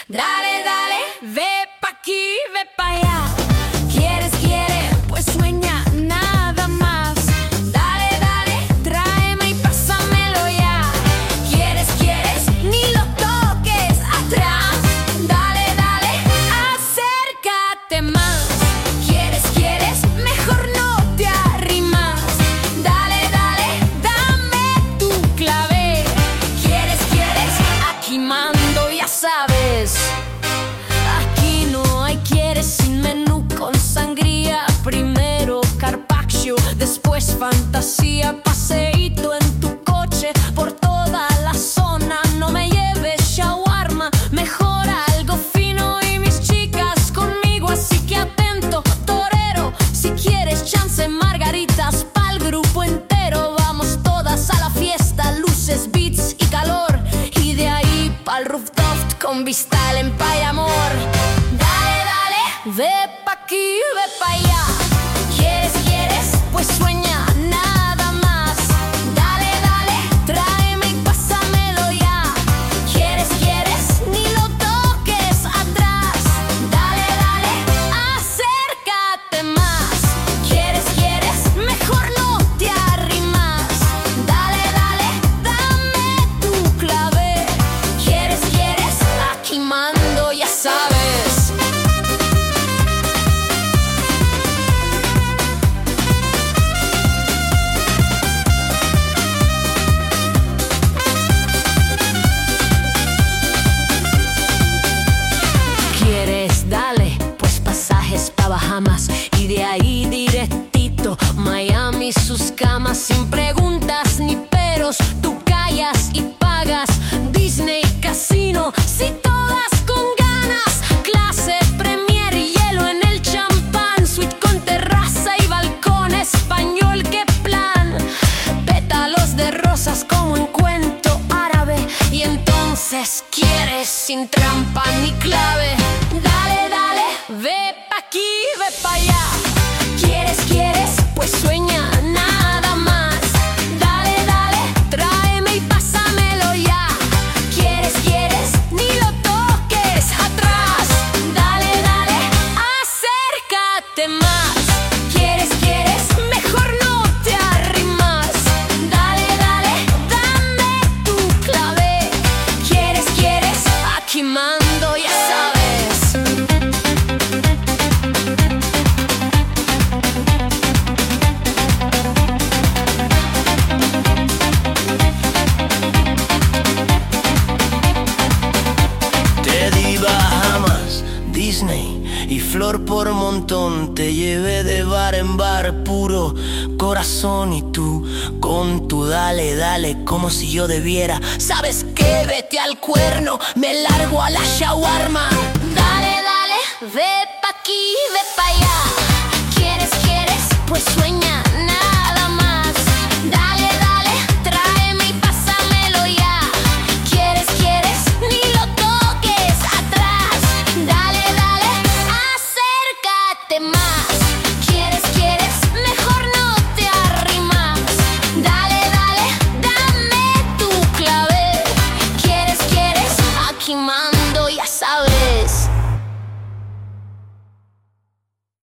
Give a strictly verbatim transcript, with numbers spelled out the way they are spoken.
Dale, dale, ve pa' aquí, ve pa' allá. ¿Quieres, quieres? Pues sueña nada más. Dale, dale, tráeme y pásamelo ya. ¿Quieres, quieres? Ni lo toques atrás. Dale, dale, acércate más. ¿Quieres, quieres? Mejor no te arrimas. Dale, dale, dame tu clave. ¿Quieres, quieres? Aquí mando, ya sabes. Aquí no hay quieres sin menú con sangría. Primero carpaccio, después fantasía. Paseíto en tu coche por toda la zona. No me lleves shawarma, mejor algo fino. Y mis chicas conmigo, así que atento, torero. Si quieres chance, margaritas pa'l grupo entero. Vamos todas a la fiesta, luces, beats y calor. Y de ahí pa'l rooftop con vista al Empire Amor. Dale, dale, ve pa' aquí, ve pa' allá. ¿Quieres, quieres? Pues sueña nada más. Dale, dale, tráeme y pásamelo ya. ¿Quieres, quieres? Ni lo toques atrás. Dale, dale, acércate más. ¿Quieres, quieres? Mejor no te arrimas. Dale, dale, dame tu clave. ¿Quieres, quieres? Aquí mando, ya sabes. ¿Quieres? Dale, pues pasajes pa' Bahamas. Y de ahí directito Miami, sus camas. Sin preguntas ni peros, tú callas y pagas. Disney, casino, si todas con ganas. Clase premier, hielo en el champán. Suite con terraza y balcón español, qué plan. Pétalos de rosas como en cuento árabe. Y entonces quieres sin trampa ni clave. Dale, dale, ve pa' aquí, ve pa' allá. ¿Quieres, quieres? Pues sueña nada más. Dale, dale, tráeme y pásamelo ya. ¿Quieres, quieres? Ni lo toques atrás. Dale, dale, acércate más. ¿Quieres, quieres? Mejor no te arrimas. Dale, dale, dame tu clave. ¿Quieres, quieres? Aquí mando, ya sabes. Te di Bahamas, Disney y flor por montón. Te llevé de bar en bar, puro corazón. Y tú con tu dale, dale, como si yo debiera. ¿Sabes qué? Vete al cuerno, me largo a la shawarma. Dale, dale, ve pa' aquí, ve pa' allá.